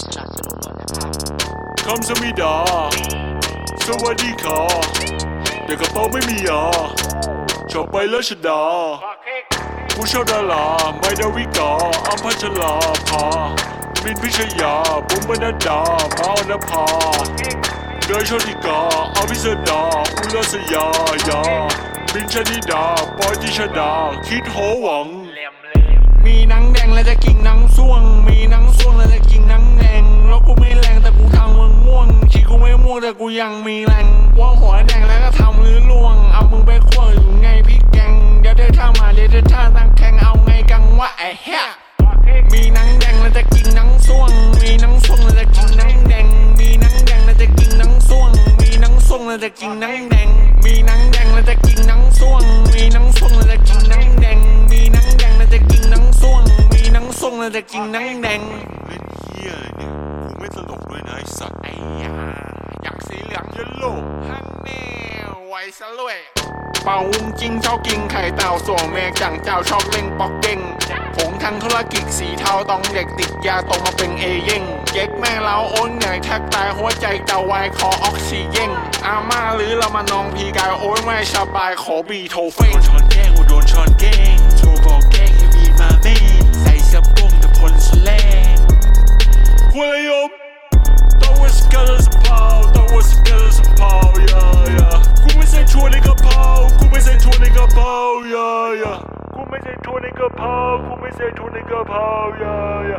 สนับสนุนหน่อยนะครับคำสมิดาสวัสดีค่ะเด็กกระเป๋าไม่มีชอบไปรัชดาผู้ชอบดาราไม่ดาวิกาอัมพัชราภามินพิชยาบุ๋มบรรณดามาอนภาเดยโชติกาอภิสดาอุลสยายามินชนิดาปอยติชดาคิดโหวังมีหนังแดงแล้วจะกินหนังส่วงมีหนังส่วงแล้วจะกินหนังแดงแล้วกูไม่แรงแต่กูทำมึงม่วงชีกูไม่ม่วงแต่กูยังมีแรงว่าหัวแดงแล้วก็ทำหรือล่วงเอามึงไปคั่วอยู่ไงพี่แกงเดี๋ยวเธอท่ามาเดี๋ยวเธอท่าตั้งแข่งเอาไงกังวะไอ้เหี้ยมีหนังแดงแล้วจะกินหนังส่วงมีหนังส่วงแล้วจะกินหนังแดงมีหนังแดงแล้วจะกินหนังส่วงมีหนังส่วงแล้วจะกินหนังแดงมีหนังแดงแล้วจะกินหนังส่วงมีหนังส่วงแล้วจะกินหนังแดงมีหนังแดงแล้วจะกินหนังส่วงมีหนังส่วงแล้วจะกินหนังแดงเล่นเหี้ยอะไรเนี่ยกูไม่ตลกด้วยนะไอ้สัตว์ไอ้ยาอยากสีเหลืองเยลโล่ฮันแน่ไว้ซะเลยเป่าวุ้งจิ้งชอบกินไข่เต่าส่วงเมฆจังเจ้าชอบเล่งปอกเด้งผงทางธุรกิจสีเทาต้องเด็กติดยาตรงมาเป็นเอเย่งเก๊กแม่เล้าโอนเหนื่อยแทบตายหัวใจเจ้าวายคอออกซิเจนอาม่าหรือเรามานองพีกายโอนไม่สบายขอบีโทเฟ่โดนช้อนแกงโดนช้อนแกงโทรบอกแกงให้บีมาเม่ใส่สะโพกแต่พลสแลงหัวระยมต้องว่าสกัดสะเพาต้องว่าสกัดสะเพายากูไม่ใส่ถั่วในกระเพรากูไม่ใส่ถั่วในกระเพรายากูไม่ใส่ถั่วในกระเพรากูไม่ใส่ถั่วในกระเพรายา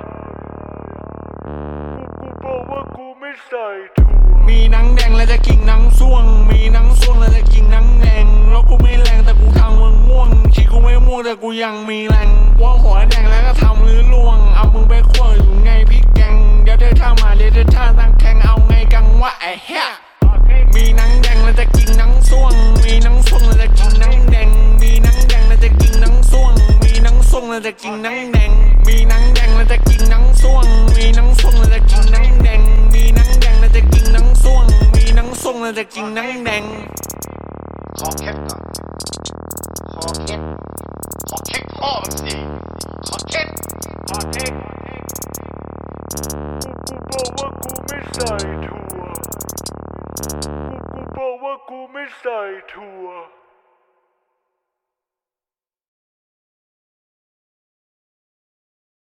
กูบอกว่ากูไม่ใส่ถั่วมีหนังแดงแล้วจะกินหนังส่วงมีหนังส่วงแล้วจะกินหนังแดงแล้วกูไม่แรงแต่กูทำมึงม่วงชีกูไม่ม่วงแต่กูยังมีแรงว่าหัวแดงแล้วก็ทำหรือล่วงเอามึงไปคั่วอยู่ไงพี่แกงเดี๋ยวเธอท่ามาเดี๋ยวเธอท่าตั้งแข่งเอาไงกังวะไอ้เหี้ยมีหนังแดงแล้วจะกินหนังส่วงมีหนังส่วงแล้วจะกินหนังแดงมีหนังแดงแล้วจะกินหนังส่วงมีหนังส่วงแล้วจะกินหนังแดงมีหนังแดงแล้วจะกินหนังส่วงมีหนังส่วงแล้วจะกินหนังแดงมีหนังแดงแล้วจะกินหนังส่วงมีหนังส่วงแล้วจะกินหนังแดงขอเค็ดก่อนขอเค็ดพ่อมันสิขอเค็ดกูบอกว่ากูไม่ใส่ถั่วกูบอกว่ากูไม่ใส่ถั่ว